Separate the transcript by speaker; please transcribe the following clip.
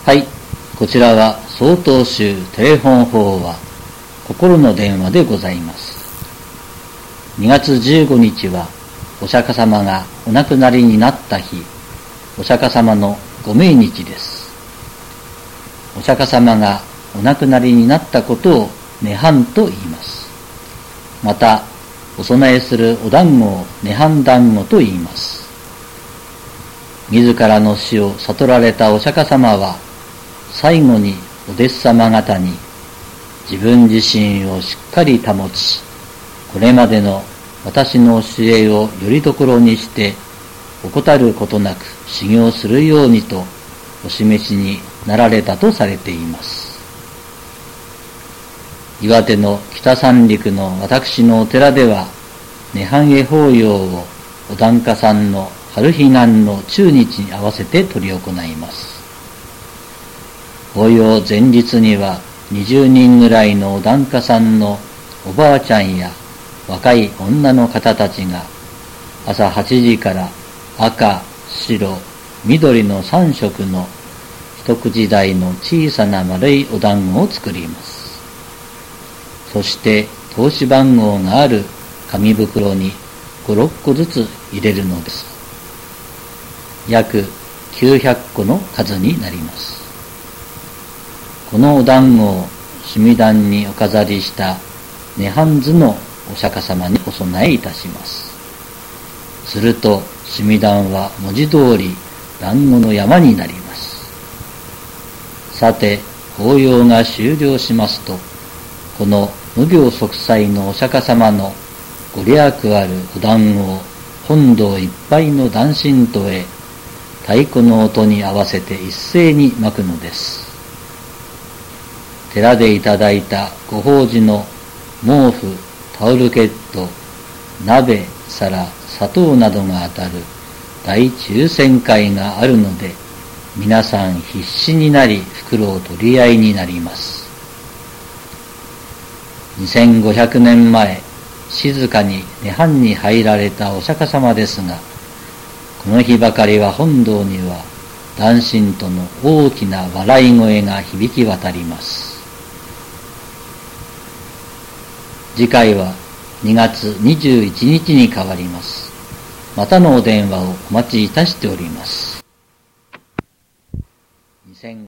Speaker 1: はい、こちらは曹洞宗テレフォン法話心の電話でございます。2月15日はお釈迦様がお亡くなりになった日、お釈迦様のご命日です。お釈迦様がお亡くなりになったことを涅槃と言います。またお供えするお団子を涅槃団子と言います。自らの死を悟られたお釈迦様は最後にお弟子様方に自分自身をしっかり保ち、これまでの私の教えをよりどころにして怠ることなく修行するようにとお示しになられたとされています。岩手の北三陸の私のお寺では涅槃会法要をお檀家さんの春彼岸の中日に合わせて執り行います。法要前日には20人ぐらいのお檀家さんのおばあちゃんや若い女の方たちが朝8時から赤、白、緑の3色の一口大の小さな丸いお団子を作ります。そして通し番号がある紙袋に5、6個ずつ入れるのです。約900個の数になります。このお団子を趣味壇にお飾りした涅槃図のお釈迦様にお供えいたします。すると趣味壇は文字通り団子の山になります。さて法要が終了しますと、この無病息災のお釈迦様のご利益あるお団子を本堂いっぱいの檀身土へ太鼓の音に合わせて一斉に撒くのです。寺でいただいたご法事の毛布、タオルケット、鍋、皿、砂糖などが当たる大抽選会があるので、皆さん必死になり袋を取り合いになります。2500年前、静かに涅槃に入られたお釈迦様ですが、この日ばかりは本堂には檀身との大きな笑い声が響き渡ります。次回は2月21日に変わります。またのお電話をお待ちいたしております。